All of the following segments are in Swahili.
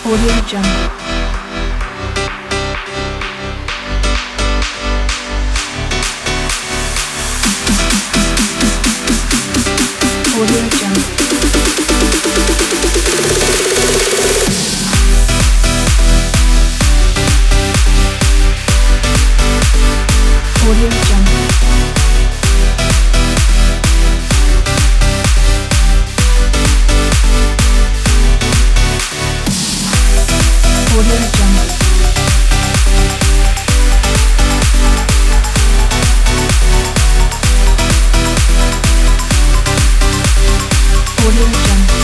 Audio Jungle. Audio Jungle. Audio Jungle. Audio Jungle. Audio Jungle.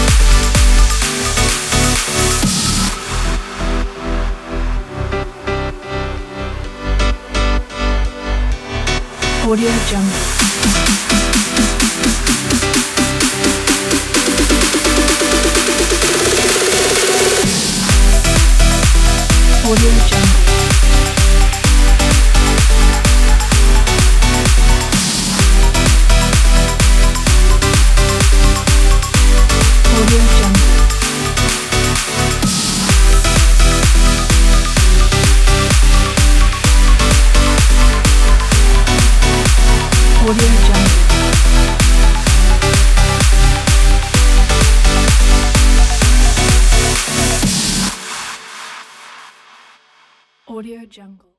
Audio Jungle. Audio Jungle. Audio Jungle. Audio Jungle. Audio Jungle.